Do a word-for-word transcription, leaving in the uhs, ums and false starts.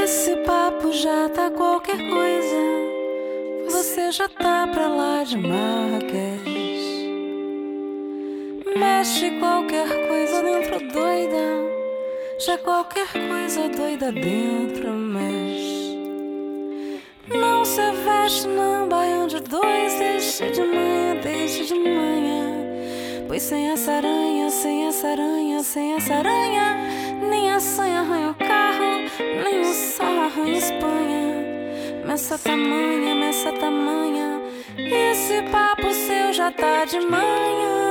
Esse papo já tá qualquer coisa. Você já tá pra lá de Marrakech. Mexe qualquer coisa dentro doida. Já qualquer coisa doida dentro mexe. Não se veste não, baião de dois. Deixe de manhã, deixe de manhã. Pois sem essa aranha, sem essa aranha, sem essa aranha, nem a sanha arranha o carro, nem o sol arranha Espanha. Meça tamanha, meça tamanha, esse papo seu já tá de manhã.